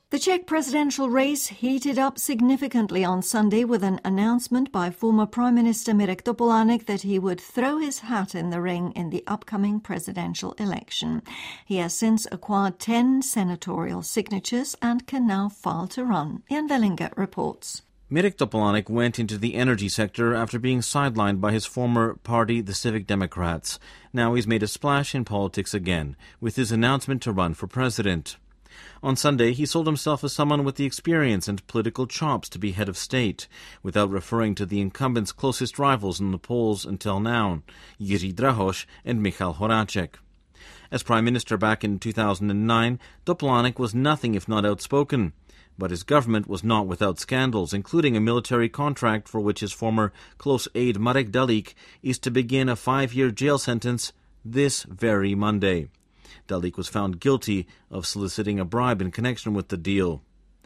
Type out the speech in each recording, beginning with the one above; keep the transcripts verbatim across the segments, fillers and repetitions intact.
The Czech presidential race heated up significantly on Sunday with an announcement by former Prime Minister Mirek Topolánek that he would throw his hat in the ring in the upcoming presidential election. He has since acquired ten senatorial signatures and can now file to run. Jan Vellinger reports. Mirek Topolánek went into the energy sector after being sidelined by his former party, the Civic Democrats. Now he's made a splash in politics again, with his announcement to run for president. On Sunday, he sold himself as someone with the experience and political chops to be head of state, without referring to the incumbent's closest rivals in the polls until now, Jiří Drahoš and Michal Horáček. As prime minister back in two thousand nine, Topolánek was nothing if not outspoken. But his government was not without scandals, including a military contract for which his former close aide Marek Dalík is to begin a five-year jail sentence this very Monday. Dalík was found guilty of soliciting a bribe in connection with the deal.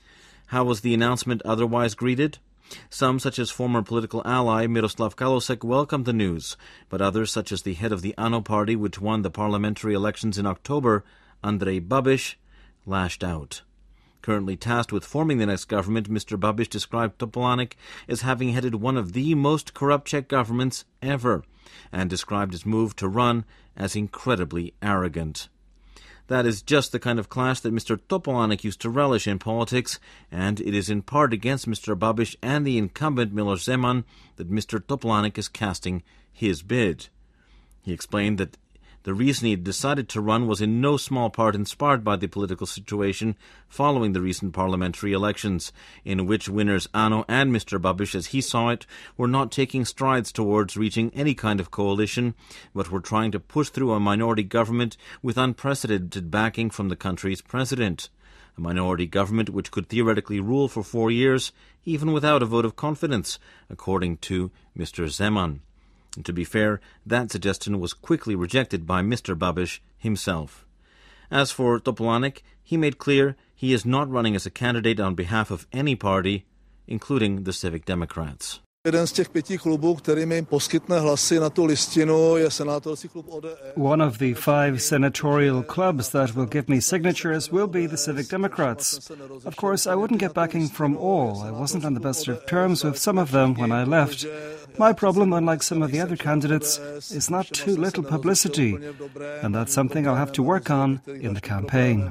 How was the announcement otherwise greeted? Some, such as former political ally Miroslav Kalousek, welcomed the news, but others, such as the head of the ANO party, which won the parliamentary elections in October, Andrej Babiš, lashed out. Currently tasked with forming the next government, Mister Babiš described Topolánek as having headed one of the most corrupt Czech governments ever, and described his move to run as incredibly arrogant. That is just the kind of clash that Mister Topolánek used to relish in politics, and it is in part against Mister Babiš and the incumbent Miloš Zeman that Mister Topolánek is casting his bid. He explained that the reason he decided to run was in no small part inspired by the political situation following the recent parliamentary elections, in which winners ANO and Mister Babiš, as he saw it, were not taking strides towards reaching any kind of coalition, but were trying to push through a minority government with unprecedented backing from the country's president. A minority government which could theoretically rule for four years, even without a vote of confidence, according to Mister Zeman. And to be fair, that suggestion was quickly rejected by Mister Babiš himself. As for Topolánek, he made clear he is not running as a candidate on behalf of any party, including the Civic Democrats. Jeden z těch pěti klubů, který mi poskytne hlasy na tu listinu, je senátorský klub O D E. One of the five senatorial clubs that will give me signatures will be the Civic Democrats. Of course, I wouldn't get backing from all. I wasn't on the best of terms with some of them when I left. My problem, unlike some of the other candidates, is not too little publicity, and that's something I'll have to work on in the campaign.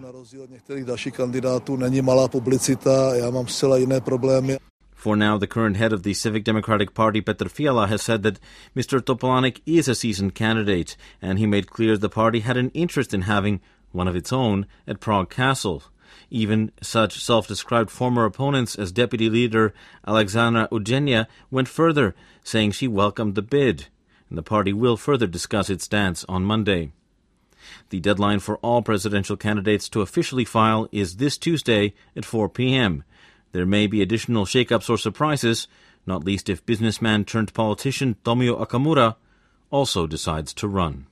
For now, the current head of the Civic Democratic Party, Petr Fiala, has said that Mister Topolánek is a seasoned candidate, and he made clear the party had an interest in having one of its own at Prague Castle. Even such self-described former opponents as deputy leader Alexandra Eugenia went further, saying she welcomed the bid, and the party will further discuss its stance on Monday. The deadline for all presidential candidates to officially file is this Tuesday at four p.m. There may be additional shake-ups or surprises, not least if businessman-turned-politician Tomio Okamura also decides to run.